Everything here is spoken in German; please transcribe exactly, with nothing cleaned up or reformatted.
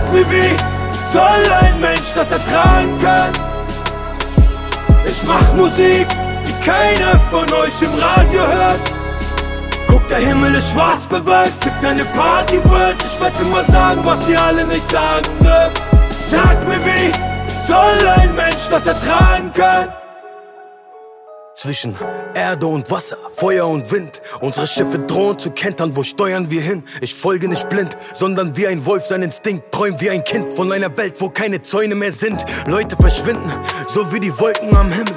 mir, wie soll ein Mensch das ertragen können? Ich mach Musik, die keiner von euch im Radio hört. Guck, der Himmel ist schwarz bewölkt, fick deine Party-World. Ich werd immer sagen, was ihr alle nicht sagen dürft. Sag mir, wie soll ein Mensch das ertragen können? Zwischen Erde und Wasser, Feuer und Wind. Unsere Schiffe drohen zu kentern, wo steuern wir hin? Ich folge nicht blind, sondern wie ein Wolf sein Instinkt. Träum wie ein Kind von einer Welt, wo keine Zäune mehr sind. Leute verschwinden, so wie die Wolken am Himmel.